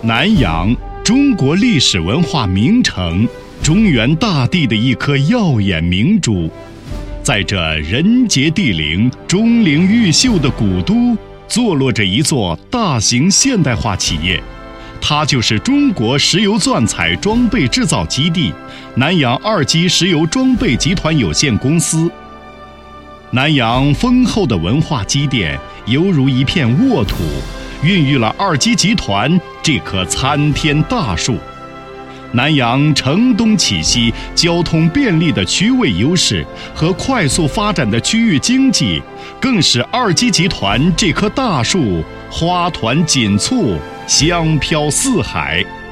南阳，中国历史文化名城，中原大地的一颗耀眼明珠。在这人杰地灵、钟灵毓秀的古都，坐落着一座大型现代化企业，它就是中国石油钻采装备制造基地南阳二基石油装备集团有限公司。南阳丰厚的文化积淀，犹如一片沃土，孕育了二基集团这棵参天大树。南阳城东起西、交通便利的区位优势和快速发展的区域经济，更使二基集团这棵大树花团锦簇、香飘四海。